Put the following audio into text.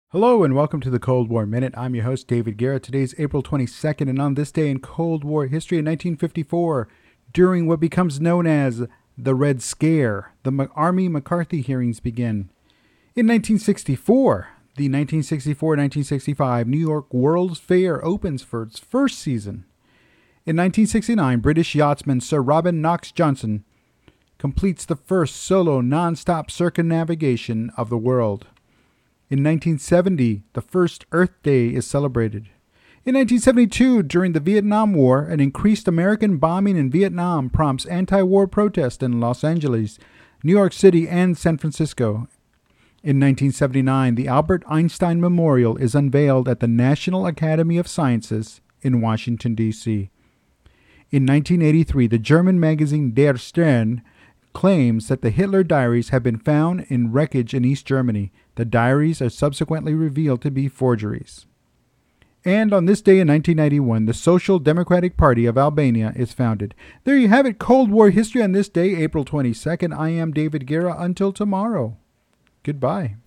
Hello and welcome to the Cold War Minute. I'm your host, David Guerra. Today's April 22nd, and on this day in Cold War history in 1954, during what becomes known as the Red Scare, the Army McCarthy hearings begin. In 1964, the 1964-1965 New York World's Fair opens for its first season. In 1969, British yachtsman Sir Robin Knox Johnson completes the first solo non-stop circumnavigation of the world. In 1970, the first Earth Day is celebrated. In 1972, during the Vietnam War, an increased American bombing in Vietnam prompts anti-war protest in Los Angeles, New York City, and San Francisco. In 1979, the Albert Einstein Memorial is unveiled at the National Academy of Sciences in Washington, D.C. In 1983, the German magazine Der Stern claims that the Hitler diaries have been found in wreckage in East Germany. The diaries are subsequently revealed to be forgeries. And on this day in 1991, the Social Democratic Party of Albania is founded. There you have it, Cold War history on this day, April 22nd. I am David Guerra. Until tomorrow, goodbye.